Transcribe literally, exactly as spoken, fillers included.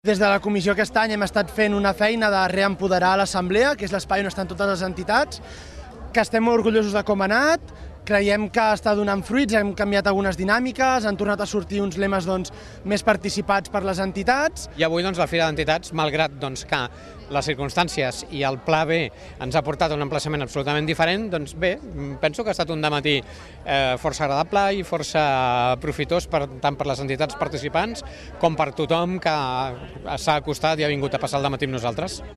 Des de la comissió aquest any hem estat fent una feina de reempoderar l'assemblea, que és l'espai on estan totes les entitats, que estem molt orgullosos de com ha anat, creiem que està donant fruits, hem canviat algunes dinàmiques, han tornat a sortir uns lemes doncs, més participats per les entitats. I avui doncs, la Fira d'Entitats, malgrat doncs, que les circumstàncies i el pla B ens ha portat a un emplaçament absolutament diferent, doncs bé, penso que ha estat un dematí eh, força agradable i força profitós per, tant per les entitats participants com per tothom que s'ha acostat i ha vingut a passar el dematí amb nosaltres.